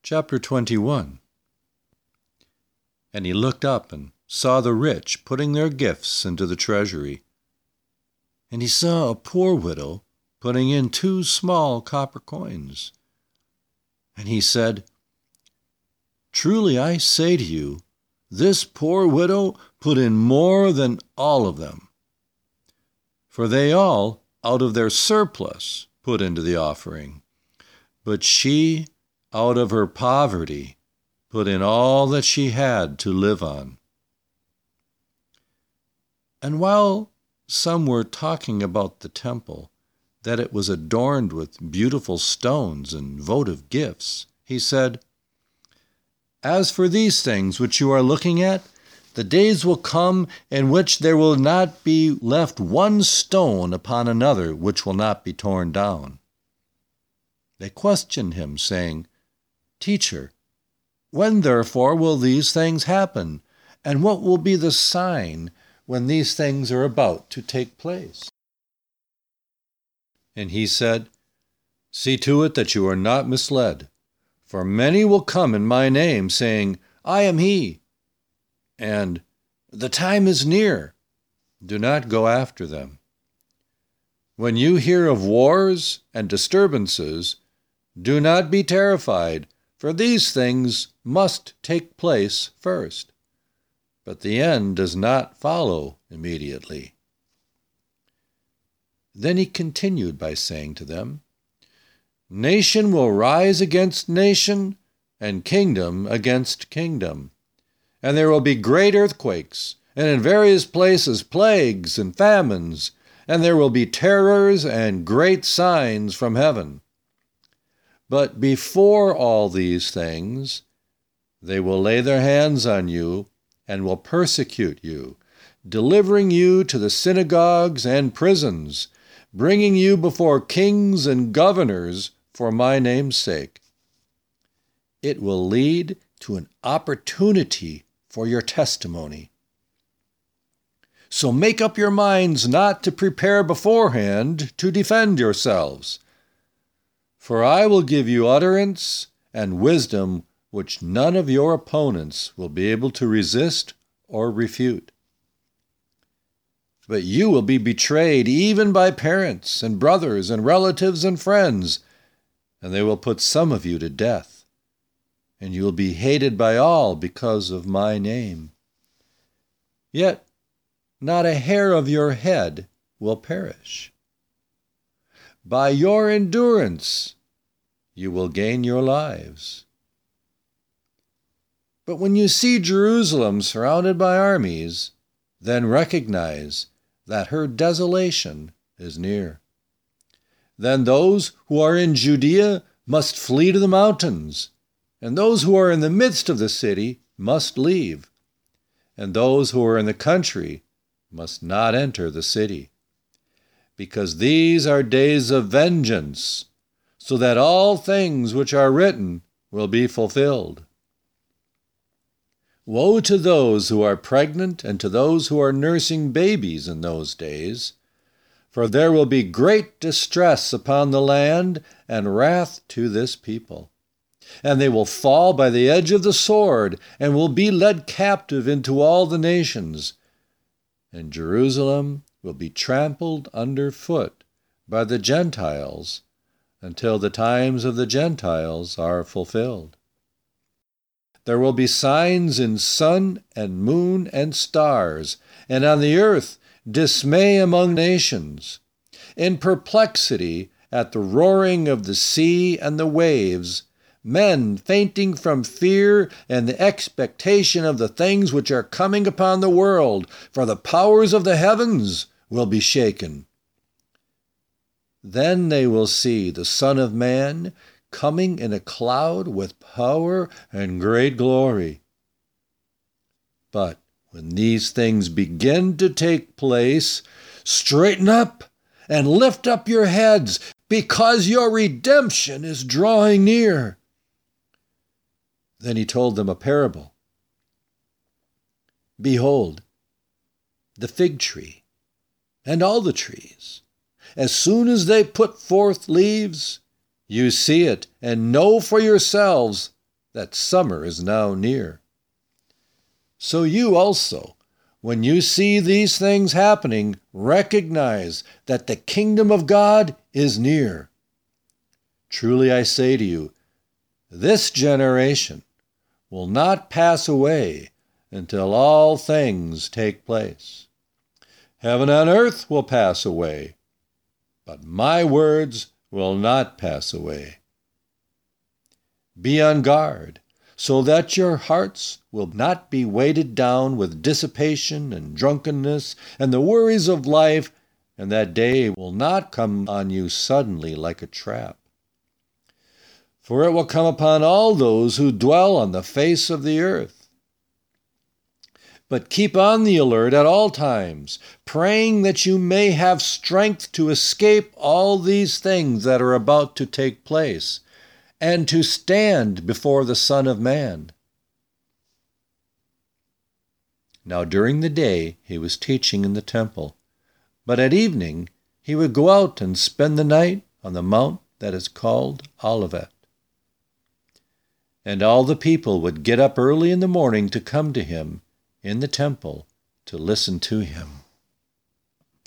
Chapter 21. And he looked up and saw the rich putting their gifts into the treasury. And he saw a poor widow putting in 2 small copper coins. And he said, "Truly I say to you, this poor widow put in more than all of them. For they all, out of their surplus, put into the offering. But she, out of her poverty, put in all that she had to live on." And while some were talking about the temple, that it was adorned with beautiful stones and votive gifts, he said, "As for these things which you are looking at, the days will come in which there will not be left one stone upon another which will not be torn down." They questioned him, saying, "Teacher, when therefore will these things happen? And what will be the sign when these things are about to take place?" And he said, "See to it that you are not misled. For many will come in my name, saying, 'I am he,' and 'The time is near.' Do not go after them. When you hear of wars and disturbances, do not be terrified, for these things must take place first. But the end does not follow immediately." Then he continued by saying to them, "Nation will rise against nation, and kingdom against kingdom. And there will be great earthquakes, and in various places plagues and famines, and there will be terrors and great signs from heaven. But before all these things, they will lay their hands on you and will persecute you, delivering you to the synagogues and prisons, bringing you before kings and governors for my name's sake. It will lead to an opportunity for your testimony. So make up your minds not to prepare beforehand to defend yourselves. For I will give you utterance and wisdom which none of your opponents will be able to resist or refute. But you will be betrayed even by parents and brothers and relatives and friends, and they will put some of you to death, and you will be hated by all because of my name. Yet not a hair of your head will perish. By your endurance you will gain your lives. But when you see Jerusalem surrounded by armies, then recognize that her desolation is near. Then those who are in Judea must flee to the mountains, and those who are in the midst of the city must leave, and those who are in the country must not enter the city, because these are days of vengeance, so that all things which are written will be fulfilled. Woe to those who are pregnant and to those who are nursing babies in those days, for there will be great distress upon the land and wrath to this people. And they will fall by the edge of the sword and will be led captive into all the nations. And Jerusalem will be trampled underfoot by the Gentiles until the times of the Gentiles are fulfilled. There will be signs in sun and moon and stars, and on the earth dismay among nations, in perplexity at the roaring of the sea and the waves, men fainting from fear and the expectation of the things which are coming upon the world, for the powers of the heavens will be shaken. Then they will see the Son of Man coming in a cloud with power and great glory. But when these things begin to take place, straighten up and lift up your heads, because your redemption is drawing near." Then he told them a parable. "Behold, the fig tree and all the trees, as soon as they put forth leaves, you see it and know for yourselves that summer is now near. So you also, when you see these things happening, recognize that the kingdom of God is near. Truly I say to you, this generation will not pass away until all things take place. Heaven and earth will pass away, but my words will not pass away. Be on guard, so that your hearts will not be weighted down with dissipation and drunkenness and the worries of life, and that day will not come on you suddenly like a trap. For it will come upon all those who dwell on the face of the earth. But keep on the alert at all times, praying that you may have strength to escape all these things that are about to take place, and to stand before the Son of Man. Now during the day he was teaching in the temple, but at evening he would go out and spend the night on the mount that is called Olivet. And all the people would get up early in the morning to come to him in the temple to listen to him.